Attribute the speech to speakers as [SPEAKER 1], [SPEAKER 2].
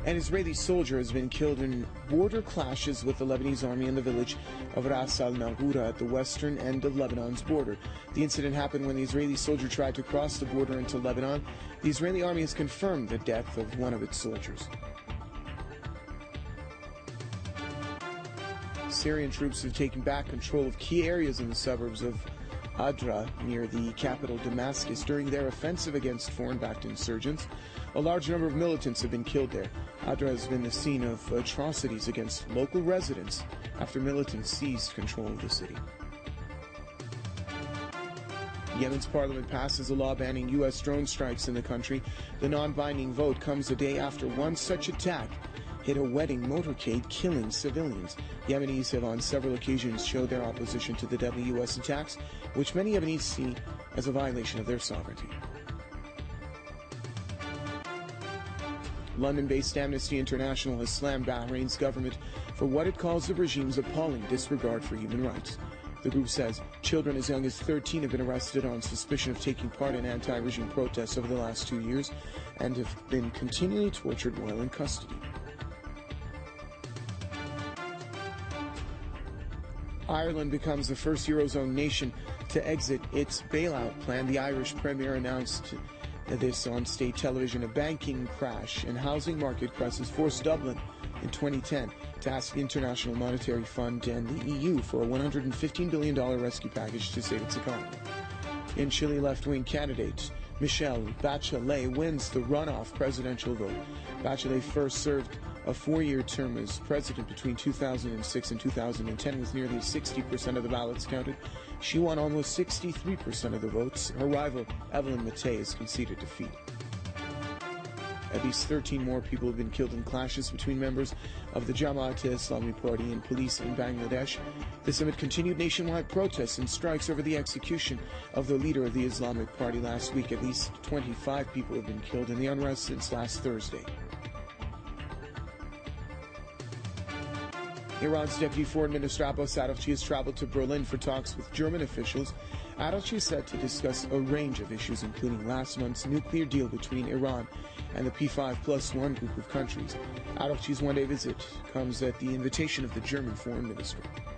[SPEAKER 1] An Israeli soldier has been killed in border clashes with the Lebanese army in the village of Ras al-Naghura at the western end of Lebanon's border. The incident happened when the Israeli soldier tried to cross the border into Lebanon. The Israeli army has confirmed the death of one of its soldiers. Syrian troops have taken back control of key areas in the suburbs of Adra near the capital Damascus during their offensive against foreign-backed insurgents. A large number of militants have been killed there. Adra has been the scene of atrocities against local residents after militants seized control of the city. Yemen's parliament passes a law banning U.S. drone strikes in the country. The non-binding vote comes a day after one such attack hit a wedding motorcade, killing civilians. Yemenis have on several occasions showed their opposition to the deadly U.S. attacks, which many Yemenis see as a violation of their sovereignty. London-based Amnesty International has slammed Bahrain's government for what it calls the regime's appalling disregard for human rights. The group says children as young as 13 have been arrested on suspicion of taking part in anti-regime protests over the last 2 years and have been continually tortured while in custody. Ireland becomes the first Eurozone nation to exit its bailout plan. The Irish Premier announced this on state television. A banking crash and housing market crisis forced Dublin in 2010 to ask the International Monetary Fund and the EU for a $115 billion rescue package to save its economy. In Chile, left-wing candidate Michelle Bachelet wins the runoff presidential vote. Bachelet first served a 4-year term as president between 2006 and 2010 with nearly 60% of the ballots counted. She won almost 63% of the votes. Her rival, Evelyn Matei, has conceded defeat. At least 13 more people have been killed in clashes between members of the Jamaat-e-Islami party and police in Bangladesh. This amid continued nationwide protests and strikes over the execution of the leader of the Islamic Party last week. At least 25 people have been killed in the unrest since last Thursday. Iran's Deputy Foreign Minister Abbas Araghchi has traveled to Berlin for talks with German officials. Araghchi is set to discuss a range of issues, including last month's nuclear deal between Iran and the P5+1 group of countries. Araghchi's one-day visit comes at the invitation of the German Foreign Ministry.